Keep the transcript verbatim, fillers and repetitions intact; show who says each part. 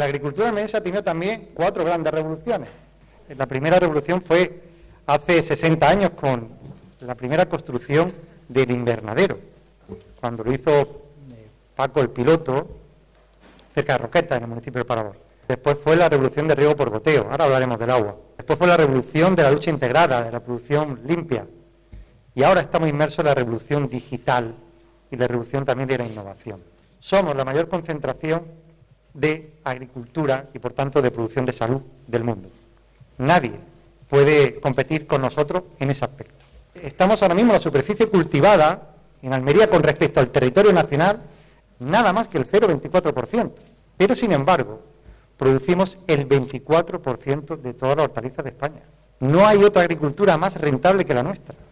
Speaker 1: la agricultura almeriense ha tenido también cuatro grandes revoluciones. La primera revolución fue hace sesenta años con la primera construcción del invernadero, cuando lo hizo Paco el Piloto, cerca de Roquetas, en el municipio de Parador. Después fue la revolución de riego por goteo, ahora hablaremos del agua. Después fue la revolución de la lucha integrada, de la producción limpia. Y ahora estamos inmersos en la revolución digital y la revolución también de la innovación. Somos la mayor concentración de agricultura y, por tanto, de producción de salud del mundo. Nadie puede competir con nosotros en ese aspecto. Estamos ahora mismo en la superficie cultivada en Almería con respecto al territorio nacional nada más que el cero coma veinticuatro por ciento. Pero, sin embargo, producimos el veinticuatro por ciento de todas las hortalizas de España. No hay otra agricultura más rentable que la nuestra.